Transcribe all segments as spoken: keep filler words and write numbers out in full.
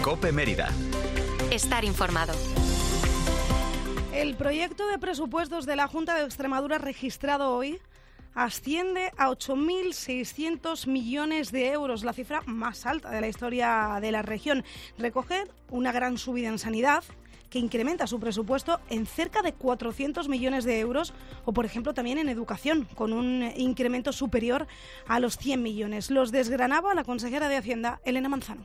COPE Mérida. Estar informado. El proyecto de presupuestos de la Junta de Extremadura registrado hoy asciende a ocho mil seiscientos millones de euros, la cifra más alta de la historia de la región. Recoge una gran subida en sanidad, que incrementa su presupuesto en cerca de cuatrocientos millones de euros, o por ejemplo también en educación, con un incremento superior a los cien millones. Los desgranaba la consejera de Hacienda, Elena Manzano.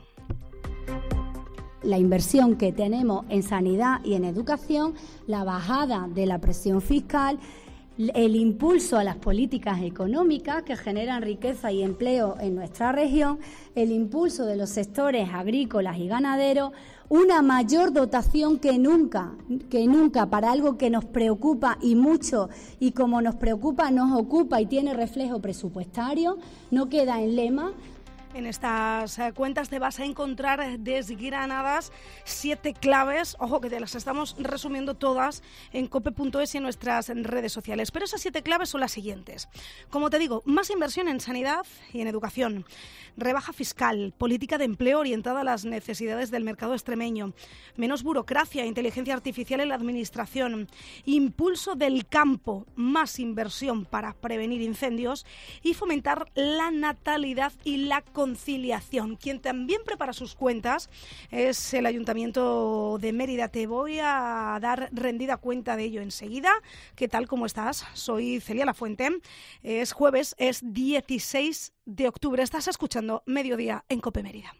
La inversión que tenemos en sanidad y en educación, la bajada de la presión fiscal, el impulso a las políticas económicas que generan riqueza y empleo en nuestra región, el impulso de los sectores agrícolas y ganaderos, una mayor dotación que nunca, que nunca para algo que nos preocupa y mucho, y como nos preocupa nos ocupa y tiene reflejo presupuestario, no queda en lema. En estas eh, cuentas te vas a encontrar desgranadas siete claves, ojo que te las estamos resumiendo todas en cope punto es y en nuestras redes sociales, pero esas siete claves son las siguientes. Como te digo, más inversión en sanidad y en educación, rebaja fiscal, política de empleo orientada a las necesidades del mercado extremeño, menos burocracia, inteligencia artificial en la administración, impulso del campo, más inversión para prevenir incendios y fomentar la natalidad y la conciliación. Quien también prepara sus cuentas es el Ayuntamiento de Mérida. Te voy a dar rendida cuenta de ello enseguida. ¿Qué tal? ¿Cómo estás? Soy Celia Lafuente. Es jueves, es dieciséis de octubre. Estás escuchando Mediodía en COPE Mérida.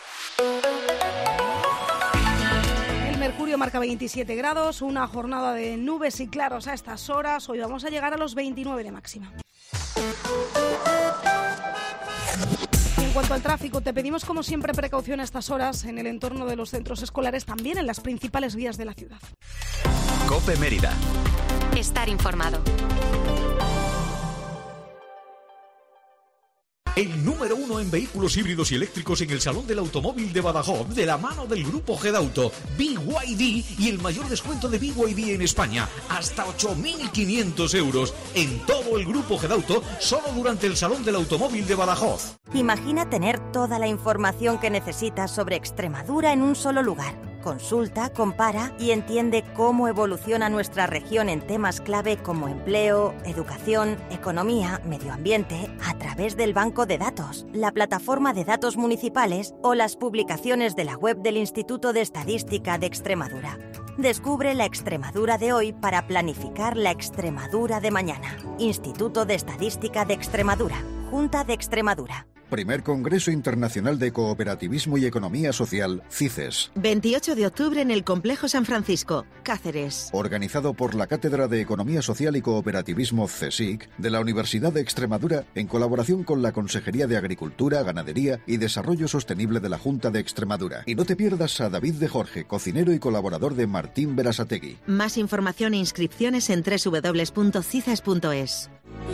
El mercurio marca veintisiete grados, una jornada de nubes y claros a estas horas. Hoy vamos a llegar a los veintinueve de máxima. En cuanto al tráfico, te pedimos como siempre precaución a estas horas en el entorno de los centros escolares, también en las principales vías de la ciudad. COPE Mérida. Estar informado. El número uno en vehículos híbridos y eléctricos en el Salón del Automóvil de Badajoz, de la mano del Grupo Gedauto, B Y D, y el mayor descuento de B Y D en España, hasta ocho mil quinientos euros en todo el Grupo Gedauto, solo durante el Salón del Automóvil de Badajoz. Imagina tener toda la información que necesitas sobre Extremadura en un solo lugar. Consulta, compara y entiende cómo evoluciona nuestra región en temas clave como empleo, educación, economía, medio ambiente, a través del Banco de Datos, la plataforma de datos municipales o las publicaciones de la web del Instituto de Estadística de Extremadura. Descubre la Extremadura de hoy para planificar la Extremadura de mañana. Instituto de Estadística de Extremadura, Junta de Extremadura. Primer Congreso Internacional de Cooperativismo y Economía Social, CICES. veintiocho de octubre en el Complejo San Francisco, Cáceres. Organizado por la Cátedra de Economía Social y Cooperativismo CESIC de la Universidad de Extremadura en colaboración con la Consejería de Agricultura, Ganadería y Desarrollo Sostenible de la Junta de Extremadura. Y no te pierdas a David de Jorge, cocinero y colaborador de Martín Berasategui. Más información e inscripciones en doble u doble u doble u punto cices punto es.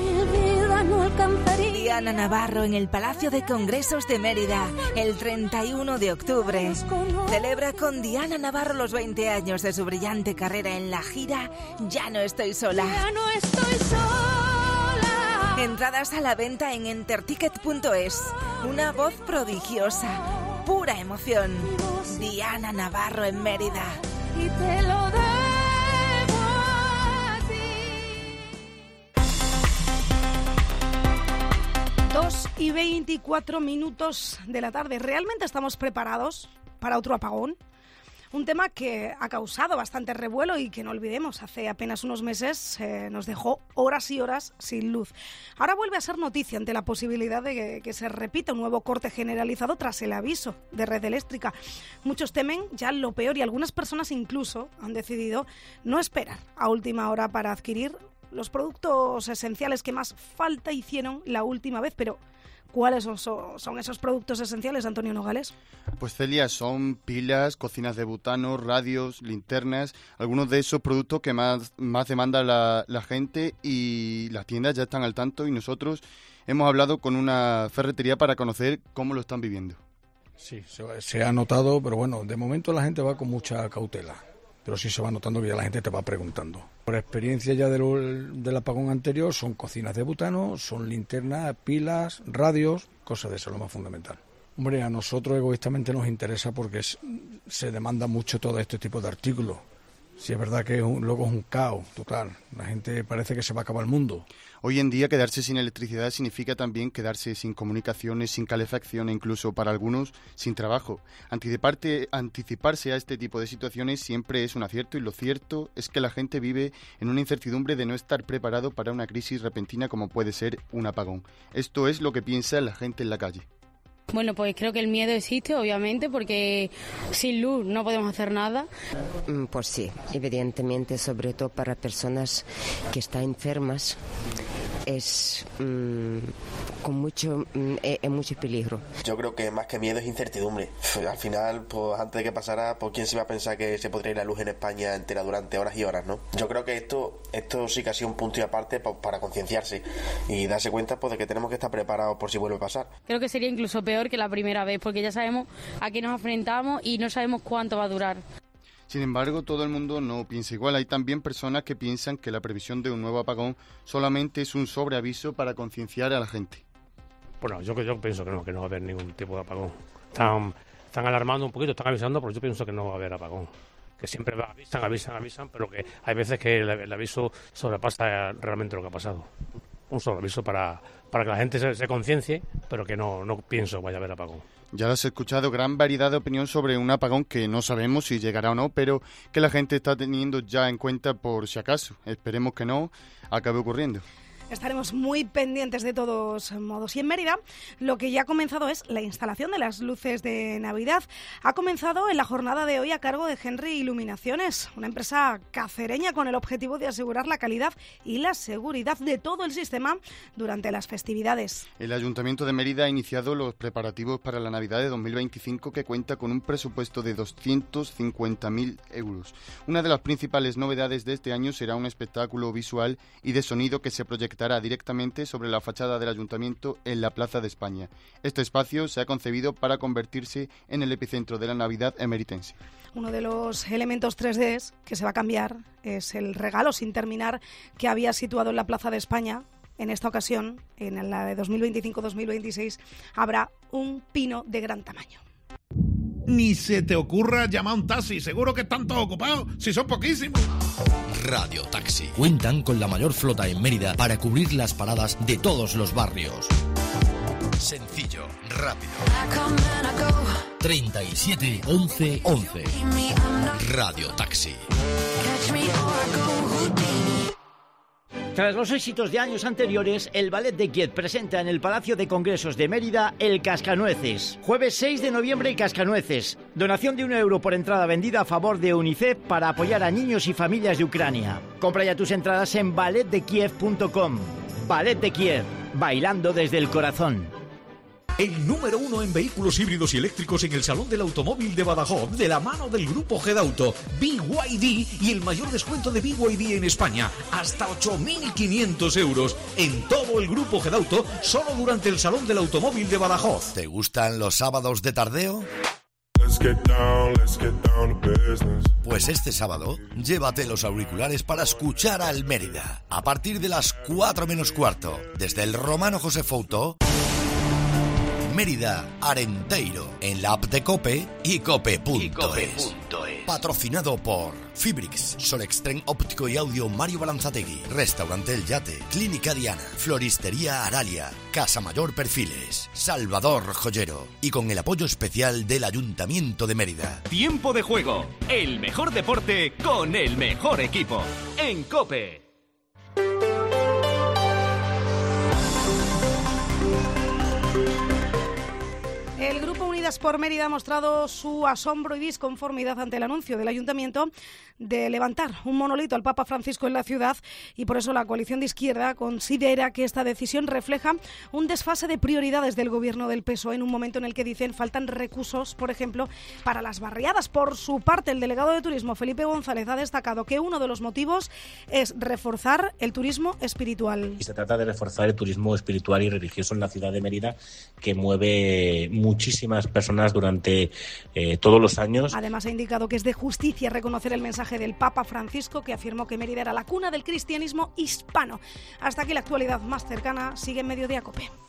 Diana Navarro en el Palacio de Congresos de Mérida, el treinta y uno de octubre. Celebra con Diana Navarro los veinte años de su brillante carrera en la gira Ya no estoy sola. Ya no estoy sola. Entradas a la venta en enterticket punto es. Una voz prodigiosa, pura emoción. Diana Navarro en Mérida. Y te lo debo. dos y veinticuatro minutos de la tarde. ¿Realmente estamos preparados para otro apagón? Un tema que ha causado bastante revuelo y que no olvidemos, hace apenas unos meses eh, nos dejó horas y horas sin luz. Ahora vuelve a ser noticia ante la posibilidad de que, que se repita un nuevo corte generalizado tras el aviso de Red Eléctrica. Muchos temen ya lo peor y algunas personas incluso han decidido no esperar a última hora para adquirir los productos esenciales que más falta hicieron la última vez, pero ¿cuáles son, son esos productos esenciales, Antonio Nogales? Pues Celia, son pilas, cocinas de butano, radios, linternas, algunos de esos productos que más, más demanda la, la gente, y las tiendas ya están al tanto y nosotros hemos hablado con una ferretería para conocer cómo lo están viviendo. Sí, se, se ha notado, pero bueno, de momento la gente va con mucha cautela. Pero sí se va notando que ya la gente te va preguntando. Por experiencia ya del, del apagón anterior, son cocinas de butano, son linternas, pilas, radios, cosas de eso, lo más fundamental. Hombre, a nosotros egoístamente nos interesa porque es, se demanda mucho todo este tipo de artículos. Si es verdad que es un, luego es un caos total. La gente parece que se va a acabar el mundo. Hoy en día quedarse sin electricidad significa también quedarse sin comunicaciones, sin calefacción e incluso para algunos sin trabajo. Anticiparte, anticiparse a este tipo de situaciones siempre es un acierto y lo cierto es que la gente vive en una incertidumbre de no estar preparado para una crisis repentina como puede ser un apagón. Esto es lo que piensa la gente en la calle. Bueno, pues creo que el miedo existe, obviamente, porque sin luz no podemos hacer nada. Pues sí, evidentemente, sobre todo para personas que están enfermas, es mmm, con mucho, mmm, es mucho peligro. Yo creo que más que miedo es incertidumbre. Al final, pues antes de que pasara, pues quién se iba a pensar que se podría ir la luz en España entera durante horas y horas, ¿no? Yo creo que esto, esto sí que ha sido un punto y aparte pues, para concienciarse y darse cuenta pues de que tenemos que estar preparados por si vuelve a pasar. Creo que sería incluso peor que la primera vez, porque ya sabemos a qué nos enfrentamos y no sabemos cuánto va a durar. Sin embargo, todo el mundo no piensa igual. Hay también personas que piensan que la previsión de un nuevo apagón solamente es un sobreaviso para concienciar a la gente. Bueno, yo, yo pienso que no, que no va a haber ningún tipo de apagón. Están, están alarmando un poquito, están avisando, pero yo pienso que no va a haber apagón. Que siempre avisan, avisan, avisan, pero que hay veces que el, el aviso sobrepasa realmente lo que ha pasado. Un sobreaviso para, para que la gente se, se conciencie, pero que no, no pienso vaya a haber apagón. Ya lo has escuchado, gran variedad de opinión sobre un apagón que no sabemos si llegará o no, pero que la gente está teniendo ya en cuenta por si acaso. Esperemos que no acabe ocurriendo. Estaremos muy pendientes de todos modos. Y en Mérida, lo que ya ha comenzado es la instalación de las luces de Navidad. Ha comenzado en la jornada de hoy a cargo de Henry Iluminaciones, una empresa cacereña con el objetivo de asegurar la calidad y la seguridad de todo el sistema durante las festividades. El Ayuntamiento de Mérida ha iniciado los preparativos para la Navidad de dos mil veinticinco, que cuenta con un presupuesto de doscientos cincuenta mil euros. Una de las principales novedades de este año será un espectáculo visual y de sonido que se proyectará directamente sobre la fachada del Ayuntamiento en la Plaza de España. Este espacio se ha concebido para convertirse en el epicentro de la Navidad emeritense. Uno de los elementos tres D que se va a cambiar es el regalo sin terminar que había situado en la Plaza de España. En esta ocasión, en la de dos mil veinticinco dos mil veintiséis, habrá un pino de gran tamaño. Ni se te ocurra llamar a un taxi, seguro que están todos ocupados, si son poquísimos. Radio Taxi. Cuentan con la mayor flota en Mérida para cubrir las paradas de todos los barrios. Sencillo, rápido. treinta y siete once once. Radio Taxi. Tras los éxitos de años anteriores, el Ballet de Kiev presenta en el Palacio de Congresos de Mérida el Cascanueces. Jueves seis de noviembre, Cascanueces. Donación de un euro por entrada vendida a favor de UNICEF para apoyar a niños y familias de Ucrania. Compra ya tus entradas en ballet de kiev punto com. Ballet de Kiev, bailando desde el corazón. El número uno en vehículos híbridos y eléctricos en el Salón del Automóvil de Badajoz, de la mano del Grupo Gedauto, B Y D, y el mayor descuento de B Y D en España, hasta ocho mil quinientos euros en todo el Grupo Gedauto, solo durante el Salón del Automóvil de Badajoz. ¿Te gustan los sábados de tardeo? Pues este sábado, llévate los auriculares para escuchar al Mérida. A partir de las cuatro menos cuarto, desde el Romano José Fouto, Mérida, Arenteiro, en la app de COPE y cope punto es. Patrocinado por Fibrix, Solextren Óptico y Audio Mario Balanzategui, Restaurante El Yate, Clínica Diana, Floristería Aralia, Casa Mayor Perfiles, Salvador Joyero y con el apoyo especial del Ayuntamiento de Mérida. Tiempo de juego, el mejor deporte con el mejor equipo, en COPE. El Grupo Unidas por Mérida ha mostrado su asombro y disconformidad ante el anuncio del Ayuntamiento de levantar un monolito al Papa Francisco en la ciudad, y por eso la coalición de izquierda considera que esta decisión refleja un desfase de prioridades del gobierno del P S O E en un momento en el que dicen faltan recursos, por ejemplo, para las barriadas. Por su parte, el delegado de Turismo, Felipe González, ha destacado que uno de los motivos es reforzar el turismo espiritual. Y se trata de reforzar el turismo espiritual y religioso en la ciudad de Mérida, que mueve muchísimas personas durante eh, todos los años. Además, ha indicado que es de justicia reconocer el mensaje del Papa Francisco, que afirmó que Mérida era la cuna del cristianismo hispano. Hasta aquí la actualidad más cercana. Sigue en Mediodía COPE.